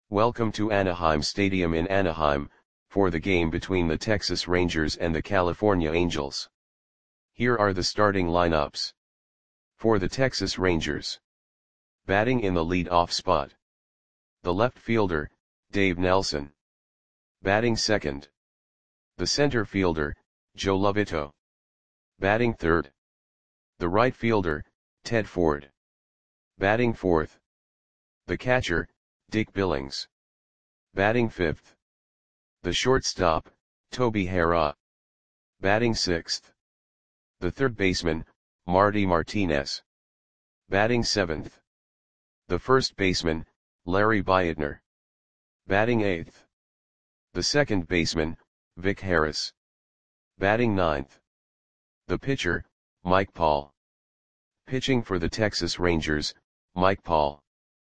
Welcome to Anaheim Stadium in Anaheim, for the game between the Texas Rangers and the California Angels. Here are the starting lineups. For the Texas Rangers. Batting in the lead-off spot. The left fielder, Dave Nelson. Batting second. The center fielder, Joe Lovito. Batting third. The right fielder, Ted Ford. Batting fourth. The catcher, Dick Billings. Batting fifth. The shortstop, Toby Harrah. Batting sixth. The third baseman, Marty Martinez. Batting seventh. The first baseman, Larry Beitner. Batting eighth. The second baseman, Vic Harris. Batting ninth. The pitcher, Mike Paul. Pitching for the Texas Rangers, Mike Paul.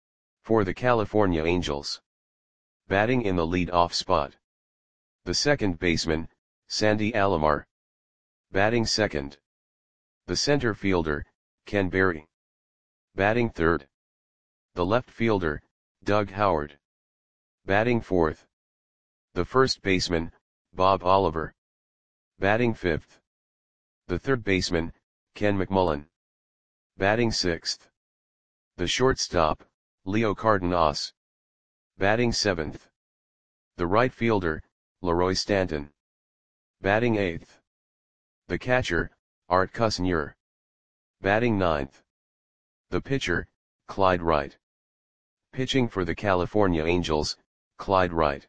For the California Angels. Batting in the lead-off spot. The second baseman, Sandy Alomar. Batting second. The center fielder, Ken Berry. Batting third. The left fielder, Doug Howard. Batting fourth. The first baseman, Bob Oliver. Batting fifth. The third baseman, Ken McMullen. Batting sixth. The shortstop, Leo Cardenas. Batting seventh. The right fielder, Leroy Stanton. Batting eighth. The catcher, Art Kusneur. Batting ninth. The pitcher, Clyde Wright. Pitching for the California Angels, Clyde Wright.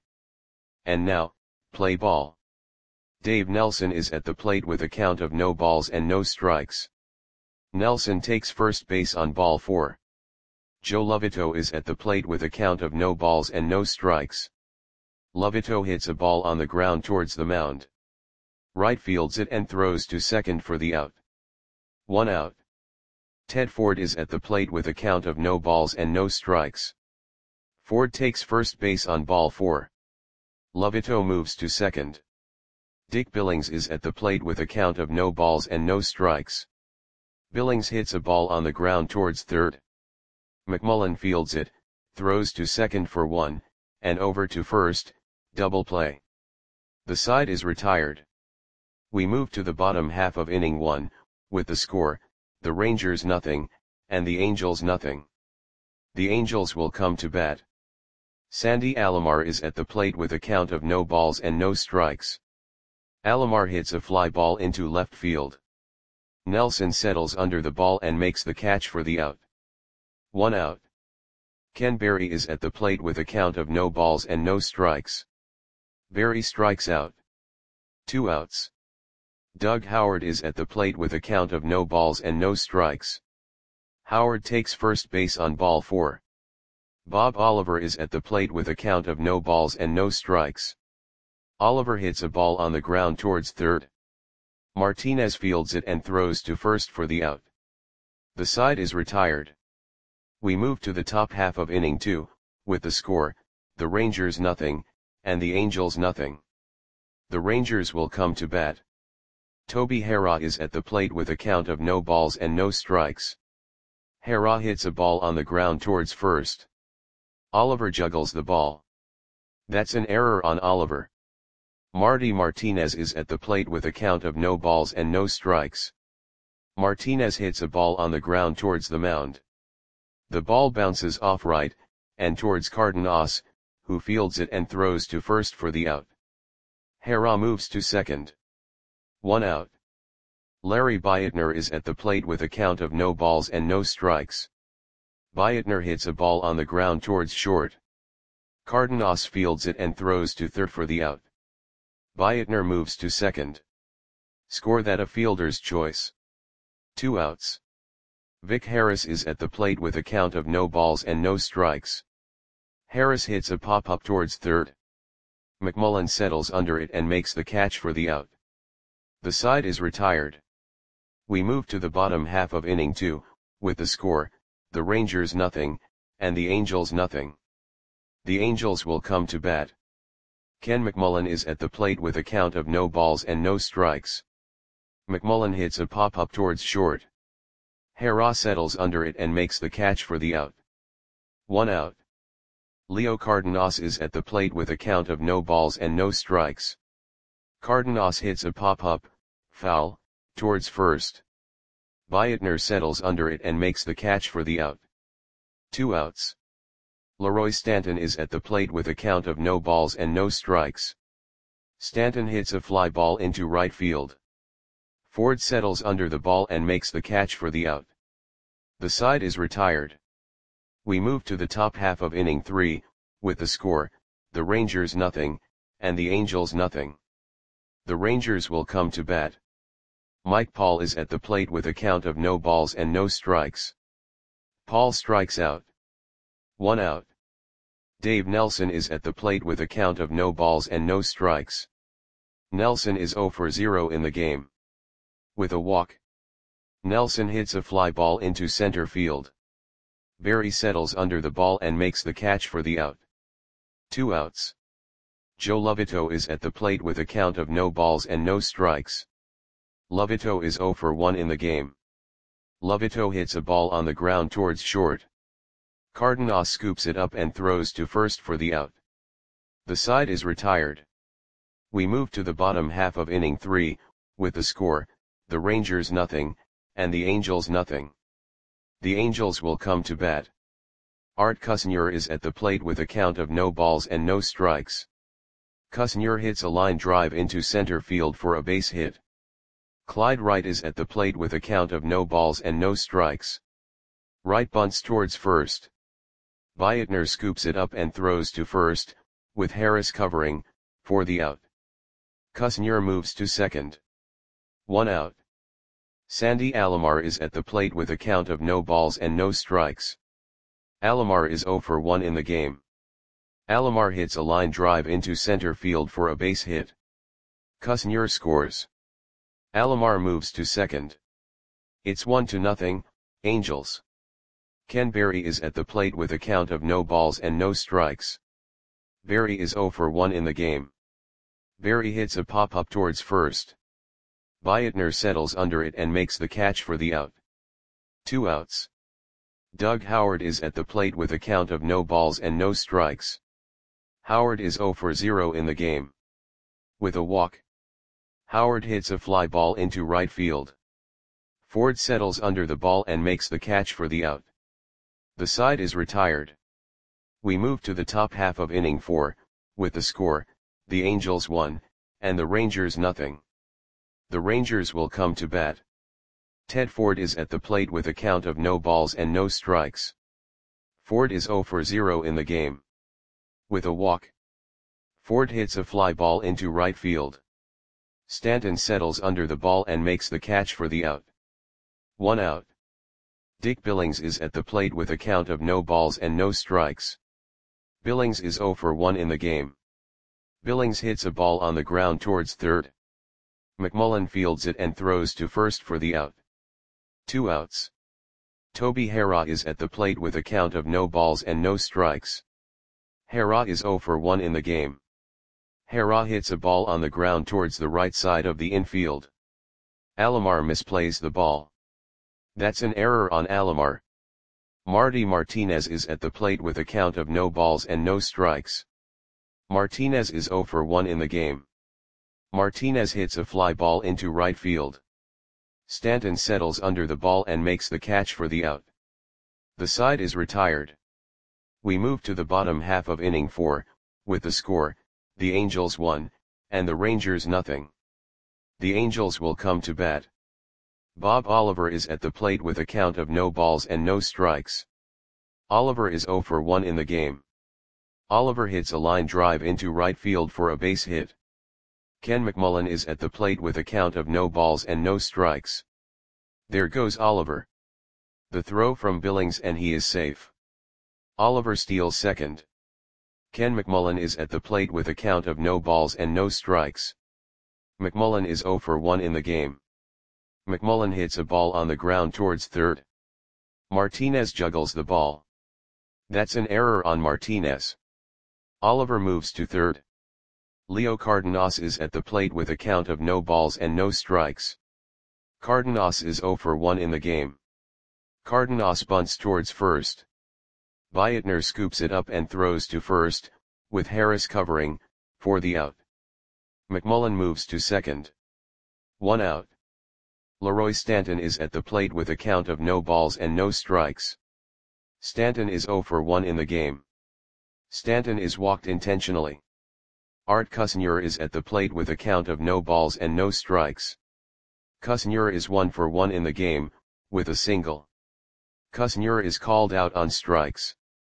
And now, play ball. Dave Nelson is at the plate with a count of no balls and no strikes. Nelson takes first base on ball 4. Joe Lovito is at the plate with a count of no balls and no strikes. Lovito hits a ball on the ground towards the mound. Right fields it and throws to second for the out. 1 out. Ted Ford is at the plate with a count of no balls and no strikes. Ford takes first base on ball 4. Lovito moves to second. Dick Billings is at the plate with a count of no balls and no strikes. Billings hits a ball on the ground towards third. McMullen fields it, throws to second for 1, and over to first, double play. The side is retired. We move to the bottom half of inning 1, with the score, the Rangers nothing, and the Angels nothing. The Angels will come to bat. Sandy Alomar is at the plate with a count of no balls and no strikes. Alomar hits a fly ball into left field. Nelson settles under the ball and makes the catch for the out. 1 out. Ken Berry is at the plate with a count of no balls and no strikes. Berry strikes out. 2 outs. Doug Howard is at the plate with a count of no balls and no strikes. Howard takes first base on ball 4. Bob Oliver is at the plate with a count of no balls and no strikes. Oliver hits a ball on the ground towards third. Martinez fields it and throws to first for the out. The side is retired. We move to the top half of inning 2, with the score, the Rangers nothing, and the Angels nothing. The Rangers will come to bat. Toby Harrah is at the plate with a count of no balls and no strikes. Harrah hits a ball on the ground towards first. Oliver juggles the ball. That's an error on Oliver. Marty Martinez is at the plate with a count of no balls and no strikes. Martinez hits a ball on the ground towards the mound. The ball bounces off right, and towards Cardenas, who fields it and throws to first for the out. Harrah moves to second. 1 out. Larry Beitner is at the plate with a count of no balls and no strikes. Beitner hits a ball on the ground towards short. Cardenas fields it and throws to third for the out. Beitner moves to second. Score that a fielder's choice. 2 outs. Vic Harris is at the plate with a count of no balls and no strikes. Harris hits a pop-up towards third. McMullen settles under it and makes the catch for the out. The side is retired. We move to the bottom half of inning 2, with the score, the Rangers nothing, and the Angels nothing. The Angels will come to bat. Ken McMullen is at the plate with a count of no balls and no strikes. McMullen hits a pop-up towards short. Harrah settles under it and makes the catch for the out. 1 out. Leo Cardenas is at the plate with a count of no balls and no strikes. Cardenas hits a pop-up, foul, towards first. Biatner settles under it and makes the catch for the out. 2 outs. Leroy Stanton is at the plate with a count of no balls and no strikes. Stanton hits a fly ball into right field. Ford settles under the ball and makes the catch for the out. The side is retired. We move to the top half of inning 3, with the score, the Rangers nothing, and the Angels nothing. The Rangers will come to bat. Mike Paul is at the plate with a count of no balls and no strikes. Paul strikes out. 1 out. Dave Nelson is at the plate with a count of no balls and no strikes. Nelson is 0 for 0 in the game. With a walk. Nelson hits a fly ball into center field. Berry settles under the ball and makes the catch for the out. 2 outs. Joe Lovito is at the plate with a count of no balls and no strikes. Lovito is 0 for 1 in the game. Lovito hits a ball on the ground towards short. Cardenas scoops it up and throws to first for the out. The side is retired. We move to the bottom half of inning 3, with the score, the Rangers nothing, and the Angels nothing. The Angels will come to bat. Art Cusnier is at the plate with a count of no balls and no strikes. Cusnier hits a line drive into center field for a base hit. Clyde Wright is at the plate with a count of no balls and no strikes. Wright bunts towards first. Biatner scoops it up and throws to first, with Harris covering, for the out. Cusnier moves to second. 1 out. Sandy Alomar is at the plate with a count of no balls and no strikes. Alomar is 0 for 1 in the game. Alomar hits a line drive into center field for a base hit. Cusnier scores. Alomar moves to second. It's 1-0, Angels. Ken Berry is at the plate with a count of no balls and no strikes. Berry is 0 for 1 in the game. Berry hits a pop-up towards first. Biatner settles under it and makes the catch for the out. 2 outs. Doug Howard is at the plate with a count of no balls and no strikes. Howard is 0 for 0 in the game. With a walk. Howard hits a fly ball into right field. Ford settles under the ball and makes the catch for the out. The side is retired. We move to the top half of inning 4, with the score, the Angels 1, and the Rangers nothing. The Rangers will come to bat. Ted Ford is at the plate with a count of no balls and no strikes. Ford is 0 for 0 in the game. With a walk. Ford hits a fly ball into right field. Stanton settles under the ball and makes the catch for the out. 1 out. Dick Billings is at the plate with a count of no balls and no strikes. Billings is 0 for 1 in the game. Billings hits a ball on the ground towards third. McMullen fields it and throws to first for the out. 2 outs. Toby Harrah is at the plate with a count of no balls and no strikes. Harrah is 0 for 1 in the game. Harrah hits a ball on the ground towards the right side of the infield. Alomar misplays the ball. That's an error on Alomar. Marty Martinez is at the plate with a count of no balls and no strikes. Martinez is 0 for 1 in the game. Martinez hits a fly ball into right field. Stanton settles under the ball and makes the catch for the out. The side is retired. We move to the bottom half of inning 4, with the score, the Angels 1, and the Rangers nothing. The Angels will come to bat. Bob Oliver is at the plate with a count of no balls and no strikes. Oliver is 0 for 1 in the game. Oliver hits a line drive into right field for a base hit. Ken McMullen is at the plate with a count of no balls and no strikes. There goes Oliver. The throw from Billings and he is safe. Oliver steals second. Ken McMullen is at the plate with a count of no balls and no strikes. McMullen is 0 for 1 in the game. McMullen hits a ball on the ground towards third. Martinez juggles the ball. That's an error on Martinez. Oliver moves to third. Leo Cardenas is at the plate with a count of no balls and no strikes. Cardenas is 0 for 1 in the game. Cardenas bunts towards first. Bietner scoops it up and throws to first, with Harris covering, for the out. McMullen moves to second. 1 out. Leroy Stanton is at the plate with a count of no balls and no strikes. Stanton is 0 for 1 in the game. Stanton is walked intentionally. Art Cusneur is at the plate with a count of no balls and no strikes. Cusneur is 1 for 1 in the game, with a single. Cusneur is called out on strikes.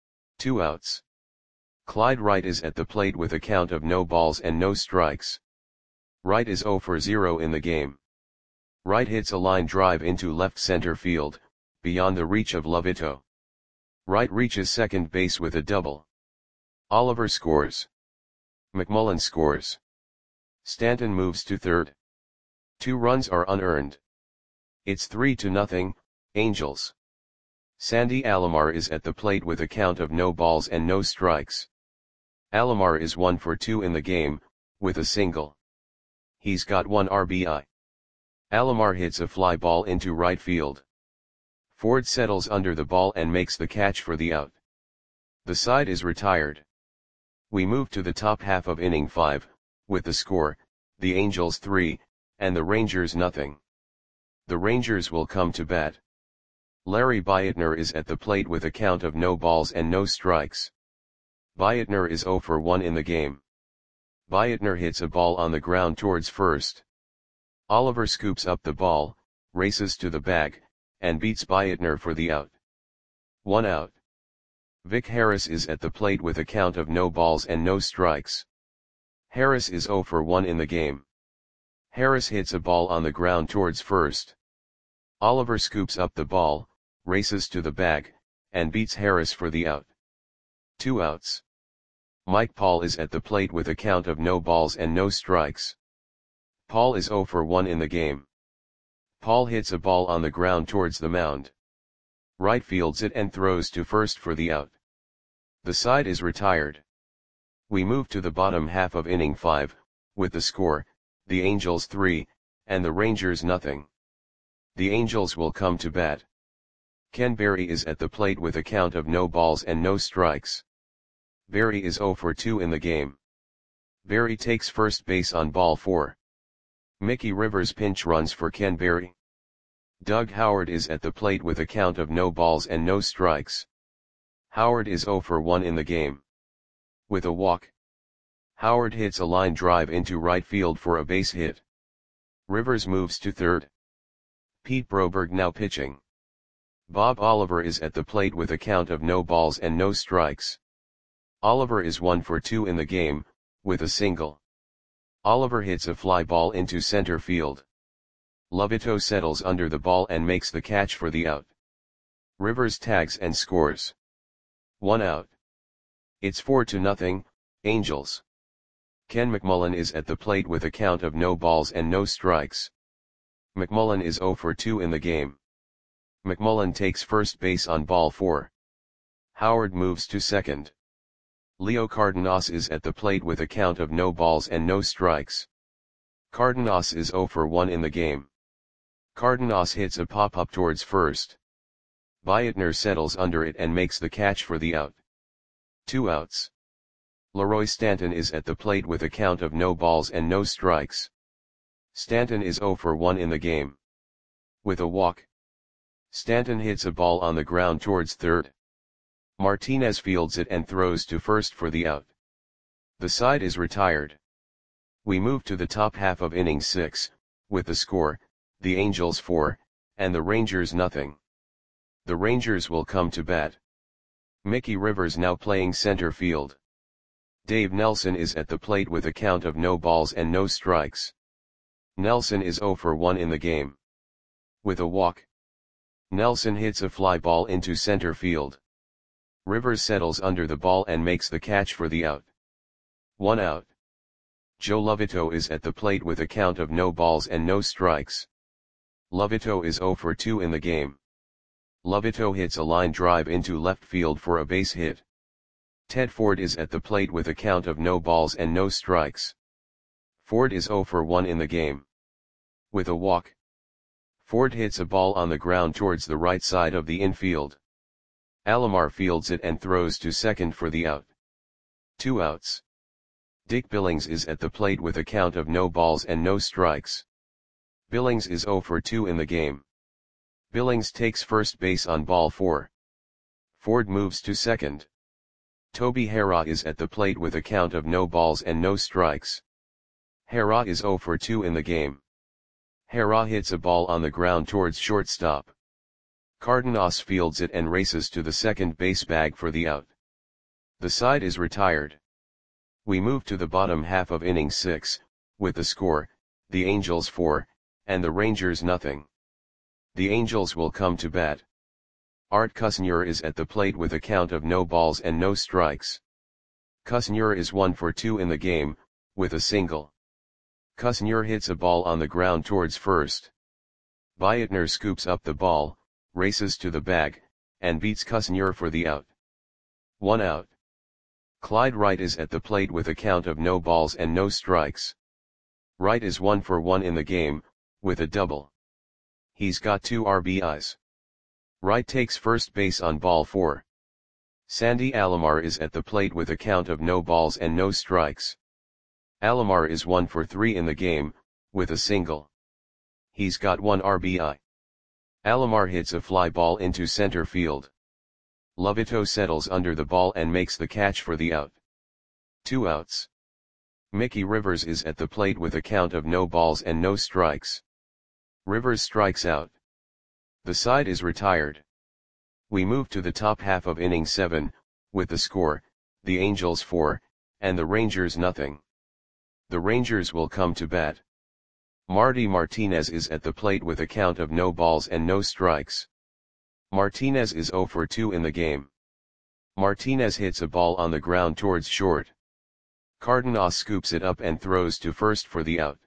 2 outs. Clyde Wright is at the plate with a count of no balls and no strikes. Wright is 0 for 0 in the game. Wright hits a line drive into left center field, beyond the reach of Lovito. Wright reaches second base with a double. Oliver scores. McMullen scores. Stanton moves to third. 2 runs are unearned. It's 3-0, Angels. Sandy Alomar is at the plate with a count of no balls and no strikes. Alomar is 1 for 2 in the game, with a single. He's got 1 RBI. Alomar hits a fly ball into right field. Ford settles under the ball and makes the catch for the out. The side is retired. We move to the top half of inning 5, with the score, the Angels 3, and the Rangers nothing. The Rangers will come to bat. Larry Bietner is at the plate with a count of no balls and no strikes. Bietner is 0 for 1 in the game. Bietner hits a ball on the ground towards first. Oliver scoops up the ball, races to the bag, and beats Bietner for the out. 1 out. Vic Harris is at the plate with a count of no balls and no strikes. Harris is 0 for 1 in the game. Harris hits a ball on the ground towards first. Oliver scoops up the ball, races to the bag, and beats Harris for the out. 2 outs. Mike Paul is at the plate with a count of no balls and no strikes. Paul is 0 for 1 in the game. Paul hits a ball on the ground towards the mound. Right fields it and throws to first for the out. The side is retired. We move to the bottom half of inning 5, with the score, the Angels 3, and the Rangers nothing. The Angels will come to bat. Ken Berry is at the plate with a count of no balls and no strikes. Berry is 0 for 2 in the game. Berry takes first base on ball 4. Mickey Rivers pinch runs for Ken Berry. Doug Howard is at the plate with a count of no balls and no strikes. Howard is 0 for 1 in the game. With a walk. Howard hits a line drive into right field for a base hit. Rivers moves to third. Pete Broberg now pitching. Bob Oliver is at the plate with a count of no balls and no strikes. Oliver is 1 for 2 in the game, with a single. Oliver hits a fly ball into center field. Lovito settles under the ball and makes the catch for the out. Rivers tags and scores. 1 out. It's 4-0, Angels. Ken McMullen is at the plate with a count of no balls and no strikes. McMullen is 0 for 2 in the game. McMullen takes first base on ball 4. Howard moves to second. Leo Cardenas is at the plate with a count of no balls and no strikes. Cardenas is 0 for 1 in the game. Cardenas hits a pop-up towards first. Bietner settles under it and makes the catch for the out. 2 outs. Leroy Stanton is at the plate with a count of no balls and no strikes. Stanton is 0 for 1 in the game. With a walk. Stanton hits a ball on the ground towards third. Martinez fields it and throws to first for the out. The side is retired. We move to the top half of inning 6, with the score, the Angels 4, and the Rangers nothing. The Rangers will come to bat. Mickey Rivers now playing center field. Dave Nelson is at the plate with a count of no balls and no strikes. Nelson is 0 for 1 in the game. With a walk. Nelson hits a fly ball into center field. Rivers settles under the ball and makes the catch for the out. 1 out. Joe Lovito is at the plate with a count of no balls and no strikes. Lovito is 0 for 2 in the game. Lovito hits a line drive into left field for a base hit. Ted Ford is at the plate with a count of no balls and no strikes. Ford is 0 for 1 in the game. With a walk. Ford hits a ball on the ground towards the right side of the infield. Alomar fields it and throws to second for the out. 2 outs. Dick Billings is at the plate with a count of no balls and no strikes. Billings is 0 for 2 in the game. Billings takes first base on ball 4. Ford moves to second. Toby Harrah is at the plate with a count of no balls and no strikes. Harrah is 0 for 2 in the game. Harrah hits a ball on the ground towards shortstop. Cardenas fields it and races to the second base bag for the out. The side is retired. We move to the bottom half of inning 6, with the score, the Angels 4, and the Rangers nothing. The Angels will come to bat. Art Kusneur is at the plate with a count of no balls and no strikes. Kusneur is 1 for 2 in the game, with a single. Kusneur hits a ball on the ground towards first. Beitner scoops up the ball, races to the bag, and beats Kusneur for the out. 1 out. Clyde Wright is at the plate with a count of no balls and no strikes. Wright is 1 for 1 in the game, with a double. He's got 2 RBIs. Wright takes first base on ball 4. Sandy Alomar is at the plate with a count of no balls and no strikes. Alomar is 1 for 3 in the game, with a single. He's got 1 RBI. Alomar hits a fly ball into center field. Lovito settles under the ball and makes the catch for the out. 2 outs. Mickey Rivers is at the plate with a count of no balls and no strikes. Rivers strikes out. The side is retired. We move to the top half of inning 7, with the score, the Angels 4, and the Rangers nothing. The Rangers will come to bat. Marty Martinez is at the plate with a count of no balls and no strikes. Martinez is 0 for 2 in the game. Martinez hits a ball on the ground towards short. Cardenas scoops it up and throws to first for the out.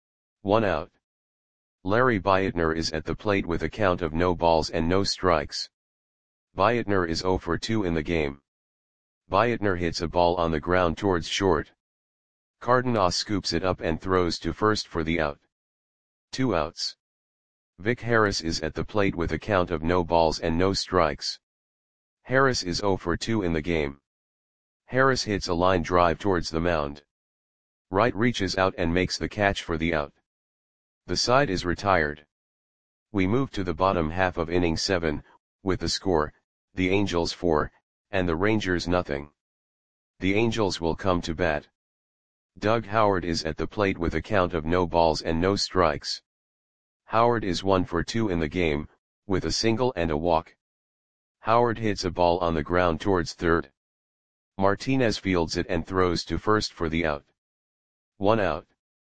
1 out. Larry Beitner is at the plate with a count of no balls and no strikes. Beitner is 0 for 2 in the game. Beitner hits a ball on the ground towards short. Cardenas scoops it up and throws to first for the out. 2 outs. Vic Harris is at the plate with a count of no balls and no strikes. Harris is 0 for 2 in the game. Harris hits a line drive towards the mound. Wright reaches out and makes the catch for the out. The side is retired. We move to the bottom half of inning 7, with the score, the Angels 4, and the Rangers nothing. The Angels will come to bat. Doug Howard is at the plate with a count of no balls and no strikes. Howard is 1 for 2 in the game, with a single and a walk. Howard hits a ball on the ground towards third. Martinez fields it and throws to first for the out. 1 out.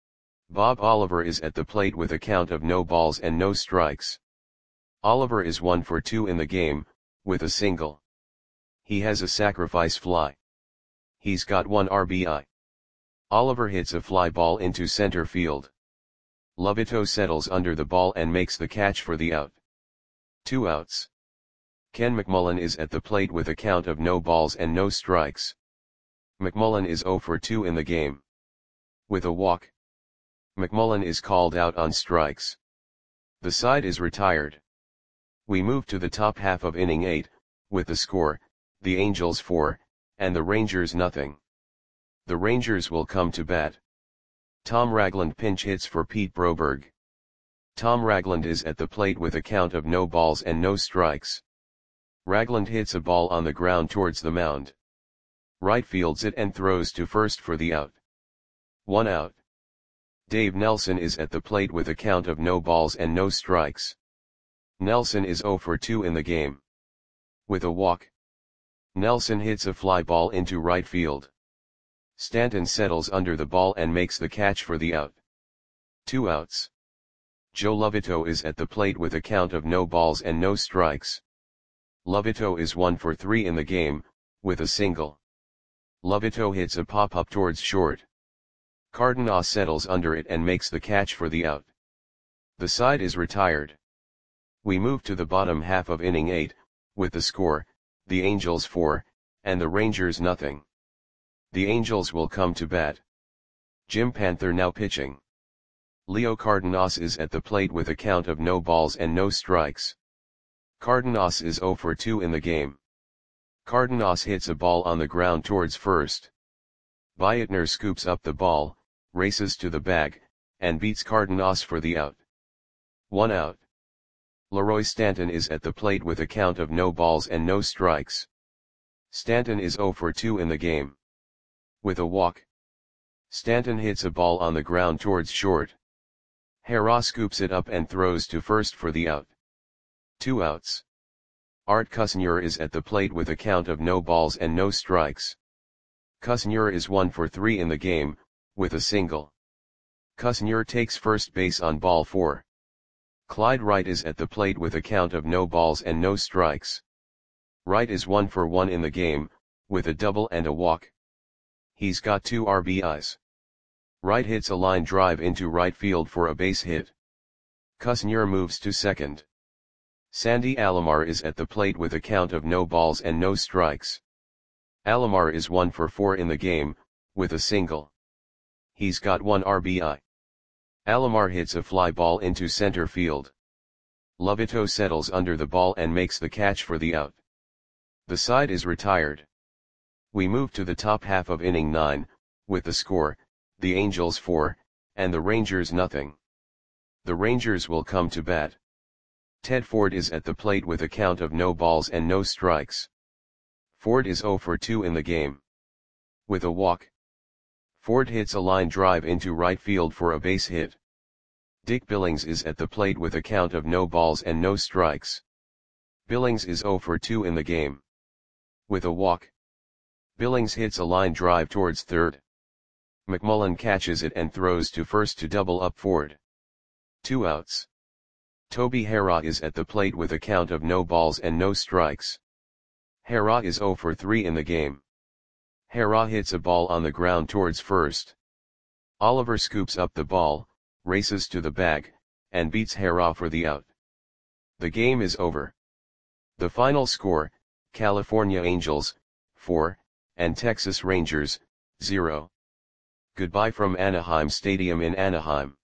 Bob Oliver is at the plate with a count of no balls and no strikes. Oliver is 1 for 2 in the game, with a single. He has a sacrifice fly. He's got 1 RBI. Oliver hits a fly ball into center field. Lovito settles under the ball and makes the catch for the out. 2 outs. Ken McMullen is at the plate with a count of no balls and no strikes. McMullen is 0 for 2 in the game. With a walk. McMullen is called out on strikes. The side is retired. We move to the top half of inning 8, with the score, the Angels 4, and the Rangers nothing. The Rangers will come to bat. Tom Ragland pinch hits for Pete Broberg. Tom Ragland is at the plate with a count of no balls and no strikes. Ragland hits a ball on the ground towards the mound. Wright fields it and throws to first for the out. 1 out. Dave Nelson is at the plate with a count of no balls and no strikes. Nelson is 0 for 2 in the game. With a walk. Nelson hits a fly ball into right field. Stanton settles under the ball and makes the catch for the out. 2 outs. Joe Lovito is at the plate with a count of no balls and no strikes. Lovito is 1 for 3 in the game, with a single. Lovito hits a pop-up towards short. Cardenas settles under it and makes the catch for the out. The side is retired. We move to the bottom half of inning 8, with the score, the Angels 4, and the Rangers nothing. The Angels will come to bat. Jim Panther now pitching. Leo Cardenas is at the plate with a count of no balls and no strikes. Cardenas is 0 for 2 in the game. Cardenas hits a ball on the ground towards first. Beitner scoops up the ball, races to the bag, and beats Cardenas for the out. 1 out. Leroy Stanton is at the plate with a count of no balls and no strikes. Stanton is 0 for 2 in the game. With a walk. Stanton hits a ball on the ground towards short. Hera scoops it up and throws to first for the out. 2 outs. Art Cusnier is at the plate with a count of no balls and no strikes. Cusnier is 1 for 3 in the game, with a single. Cusnier takes first base on ball 4. Clyde Wright is at the plate with a count of no balls and no strikes. Wright is 1 for 1 in the game, with a double and a walk. He's got 2 RBIs. Wright hits a line drive into right field for a base hit. Cusnier moves to second. Sandy Alomar is at the plate with a count of no balls and no strikes. Alomar is 1 for 4 in the game, with a single. He's got 1 RBI. Alomar hits a fly ball into center field. Lovito settles under the ball and makes the catch for the out. The side is retired. We move to the top half of inning 9, with the score, the Angels 4, and the Rangers nothing. The Rangers will come to bat. Ted Ford is at the plate with a count of no balls and no strikes. Ford is 0 for 2 in the game. With a walk. Ford hits a line drive into right field for a base hit. Dick Billings is at the plate with a count of no balls and no strikes. Billings is 0 for 2 in the game. With a walk. Billings hits a line drive towards third. McMullen catches it and throws to first to double up Ford. 2 outs. Toby Hera is at the plate with a count of no balls and no strikes. Hera is 0 for 3 in the game. Hera hits a ball on the ground towards first. Oliver scoops up the ball, races to the bag, and beats Hera for the out. The game is over. The final score, California Angels, 4, and Texas Rangers, 0. Goodbye from Anaheim Stadium in Anaheim.